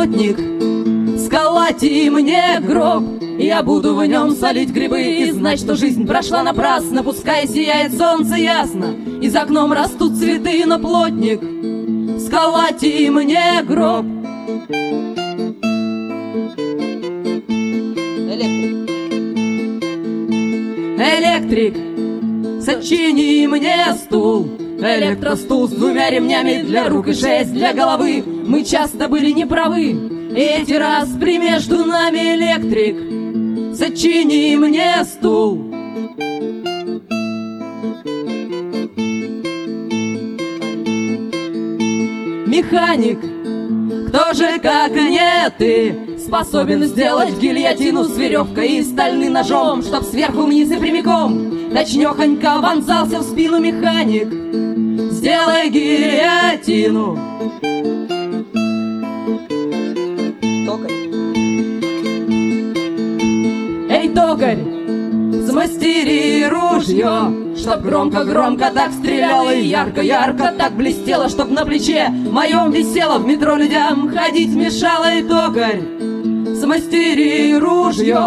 плотник, сколоти мне гроб. Я буду в нем солить грибы и знать, что жизнь прошла напрасно. Пускай сияет солнце ясно, и за окном растут цветы, но плотник, сколоти мне гроб. Электрик, сочини мне стул, электростул с двумя ремнями для рук и 6 для головы. Мы часто были неправы, и эти распри между нами. Электрик, сочини мне стул. Механик, кто же, как не ты, способен сделать гильотину с веревкой и стальным ножом, чтоб сверху вниз и прямиком точнёхонько вонзался в спину. Механик, сделай гильотину. Эй, токарь, смастери ружье, чтоб громко-громко так стреляло и ярко-ярко так блестело, чтоб на плече моем висело, в метро людям ходить мешало. Эй, токарь, смастери ружье.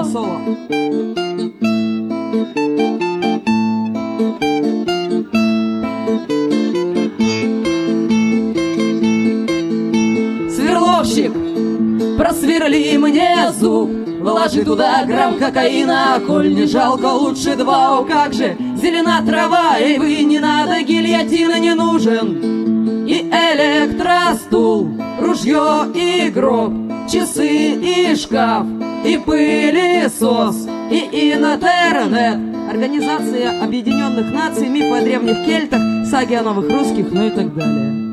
Сверловщик, просверли мне зуб, вложи туда грамм кокаина, коль не жалко, лучше 2. О, как же зелена трава, эй, вы, не надо, гильотина не нужен. И электростул, ружье и гроб, часы и шкаф, и пылесос, и интернет. Организация Объединенных Наций, мифы о древних кельтах, саги о новых русских, ну и так далее.